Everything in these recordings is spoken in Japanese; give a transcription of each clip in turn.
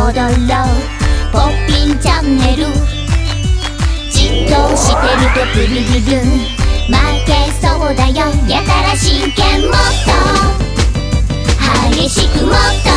踊ろうポッピンチャンネル。じっとしてるとプルルル負けそうだよ。やたら真剣もっと激しくもっと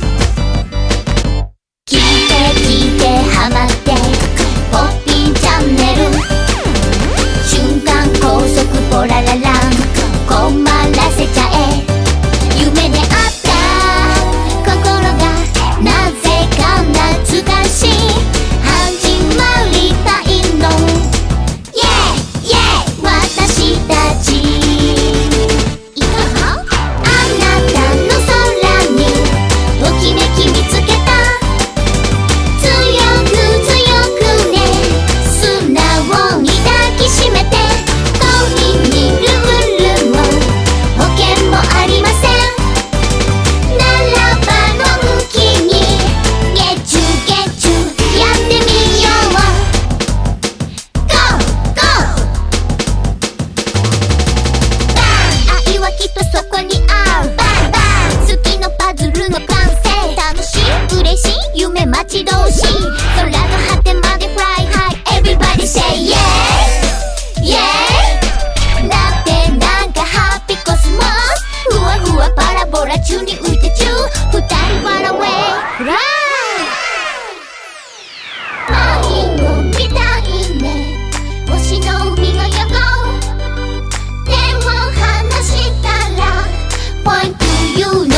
聞いて聞いてハマってポッピンチャンネル。瞬間高速ポラララン困らせちゃえ。夢であった心がなぜか懐かしい。始まりたいの Yeah Yeah 私たちいかが。あなたの空にときめき見つけた。強く強くね素直に抱きしめて。恋にルールも保険もありません。ならばのんきにゲチュゲチュやってみよう。 Go Go バン愛はきっとそこにある。バンバン好きのパズルの完成。楽しい嬉しい夢待ち遠しい。空の果てまで Fly high Everybody say yeah Yeah だってなんかハッピーコスモスふわふわパラボラ宙に浮いて宙二人笑えフライ。愛を見たいね星の海の横。手を離したら Point to you